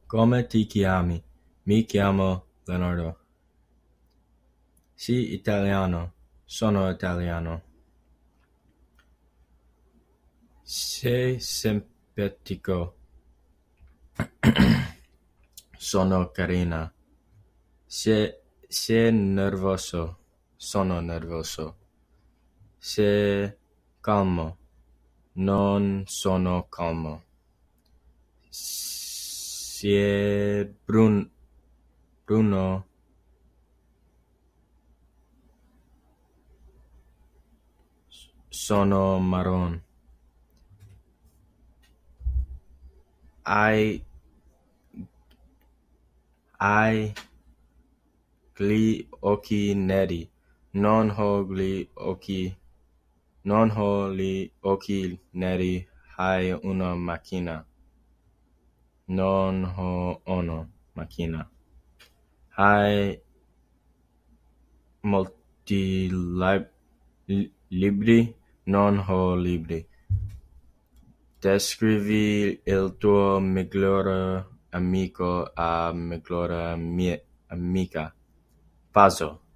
Come ti chiami? Mi chiamo Leonardo. Sei italiano? Sono italiano. Sei simpatico? Sono carina. Sei nervoso? Sono nervoso. Sei calmo? Non sono calmo. Sei Bruno? Sono marron. Hai gli occhi neri. Non ho gli occhi neri. Hai una macchina. Non ho una macchina. Hai molti libri. Non ho libri. Descrivi il tuo migliore amico a migliore amica. Paso.